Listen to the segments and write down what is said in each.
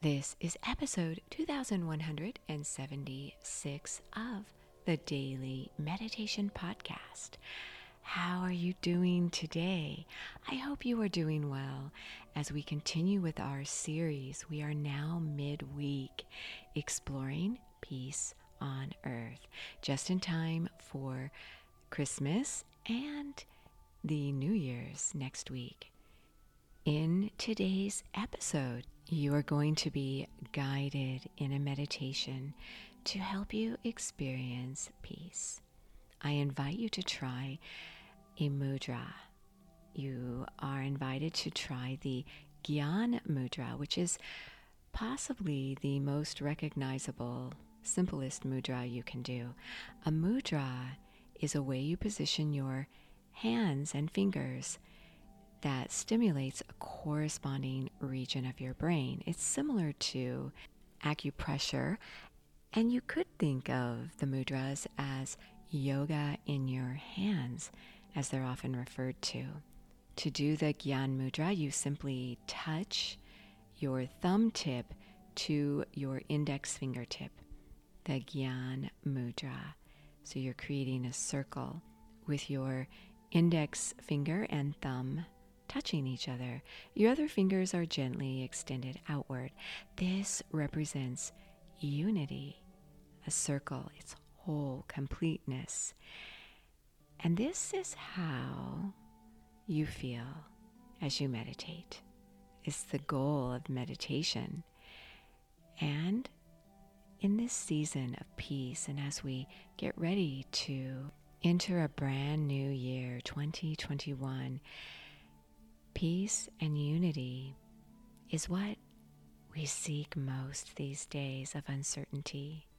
This is episode 2176 of the Daily Meditation Podcast. How are you doing today? I hope you are doing well. As we continue with our series, we are now midweek exploring peace on earth, just in time for Christmas and the New Year's next week. In today's episode, you are going to be guided in a meditation to help you experience peace. I invite you to try a mudra. You are invited to try the Gyan Mudra, which is possibly the most recognizable, simplest mudra you can do. A mudra is a way you position your hands and fingers that stimulates a corresponding region of your brain. It's similar to acupressure, and you could think of the mudras as yoga in your hands, as they're often referred to. To do the Gyan Mudra, you simply touch your thumb tip to your index fingertip, the Gyan Mudra. So you're creating a circle with your index finger and thumb touching each other. Your other fingers are gently extended outward. This represents unity, a circle, its whole completeness. And this is how you feel as you meditate. It's the goal of meditation. And in this season of peace, and as we get ready to enter a brand new year, 2021, peace and unity is what we seek most these days of uncertainty.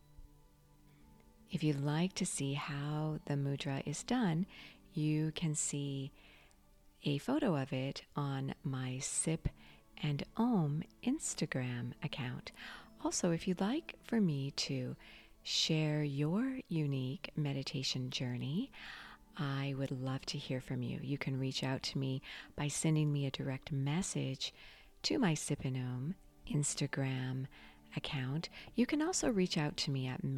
If you'd like to see how the mudra is done, you can see a photo of it on my Sip and Om Instagram account. Also, if you'd like for me to share your unique meditation journey, I would love to hear from you. You can reach out to me by sending me a direct message to my Sip and Om Instagram account. You can also reach out to me at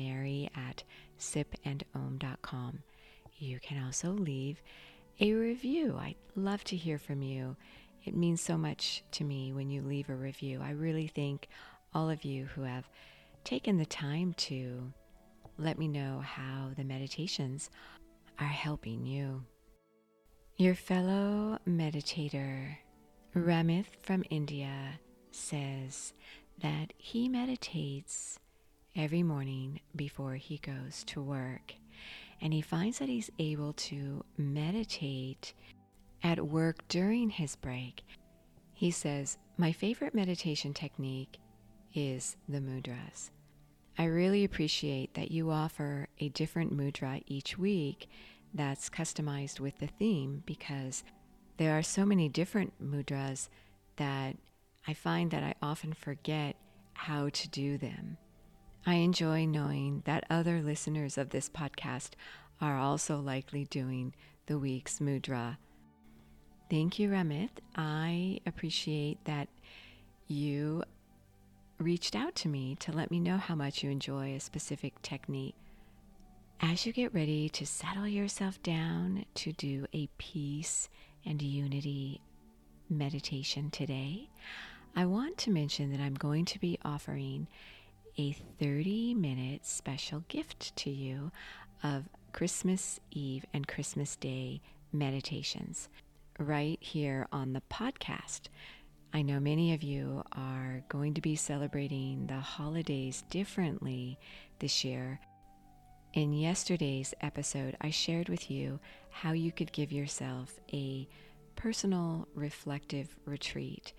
mary@sipandom.com. You can also leave a review. I'd love to hear from you. It means so much to me when you leave a review. I really thank all of you who have taken the time to let me know how the meditations are helping you. Your fellow meditator, Ramith from India, says that he meditates every morning before he goes to work. And he finds that he's able to meditate at work during his break. He says, "My favorite meditation technique is the mudras. I really appreciate that you offer a different mudra each week that's customized with the theme, because there are so many different mudras that I find that I often forget how to do them. I enjoy knowing that other listeners of this podcast are also likely doing the week's mudra." Thank you, Ramit. I appreciate that you reached out to me to let me know how much you enjoy a specific technique. As you get ready to settle yourself down to do a peace and unity meditation today, I want to mention that I'm going to be offering a 30-minute special gift to you of Christmas Eve and Christmas Day meditations right here on the podcast. I know many of you are going to be celebrating the holidays differently this year. In yesterday's episode, I shared with you how you could give yourself a personal reflective retreat.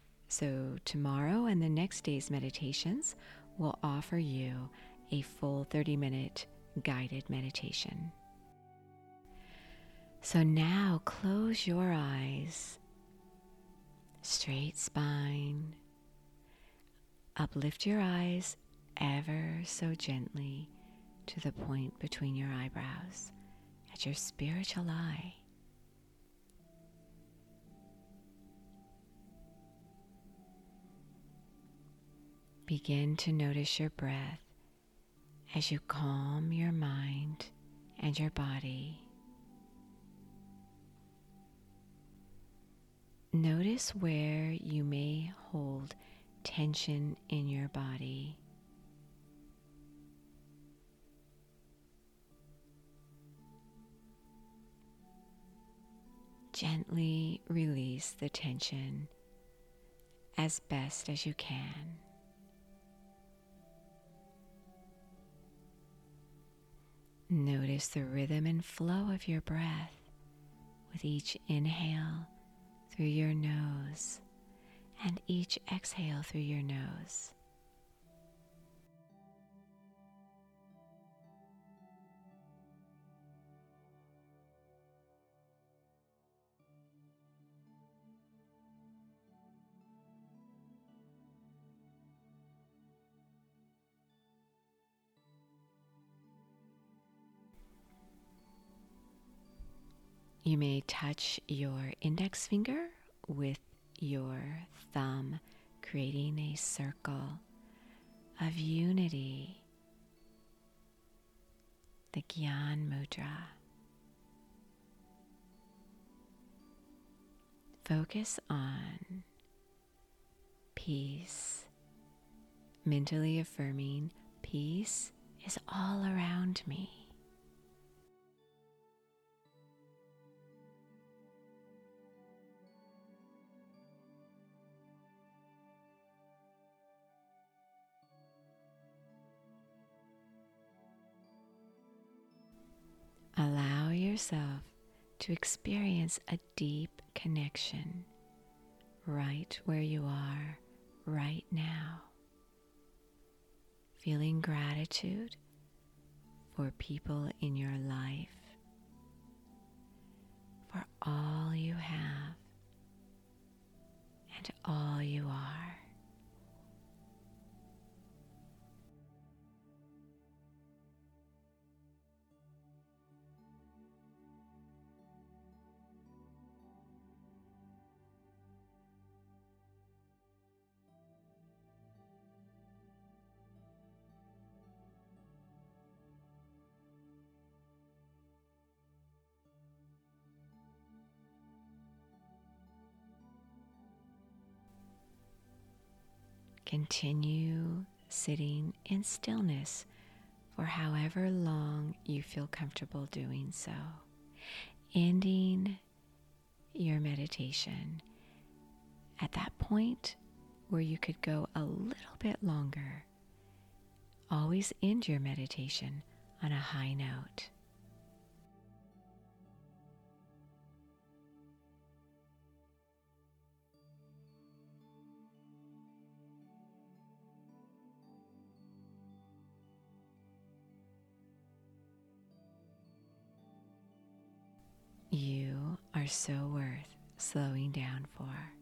So tomorrow and the next day's meditations will offer you a full 30-minute guided meditation. So now close your eyes, straight spine, uplift your eyes ever so gently to the point between your eyebrows at your spiritual eye. Begin to notice your breath as you calm your mind and your body. Notice where you may hold tension in your body. Gently release the tension as best as you can. Notice the rhythm and flow of your breath with each inhale through your nose and each exhale through your nose. You may touch your index finger with your thumb, creating a circle of unity, the Gyan Mudra. Focus on peace, mentally affirming, peace is all around me. Allow yourself to experience a deep connection right where you are right now. Feeling gratitude for people in your life, for all you have and all you are. Continue sitting in stillness for however long you feel comfortable doing so. Ending your meditation at that point where you could go a little bit longer. Always end your meditation on a high note. You are so worth slowing down for.